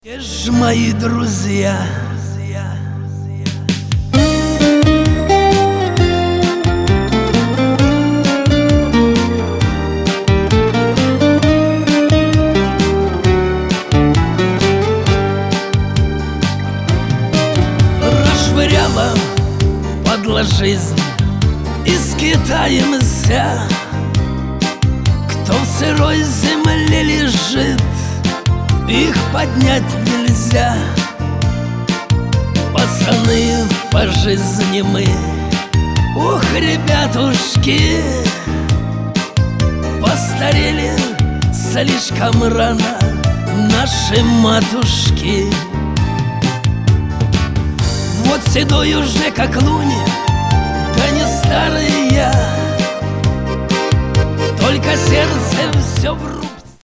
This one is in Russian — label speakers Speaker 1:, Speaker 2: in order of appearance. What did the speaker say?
Speaker 1: Где ж мои друзья? Расшвыряла падла жизнь из Китаемся. Кто в сырой земле лежит, их поднять нельзя. Пацаны по жизни мы, ух, ребятушки, постарели слишком рано наши матушки. Вот седой уже как лунь, да не старый я, только сердце все в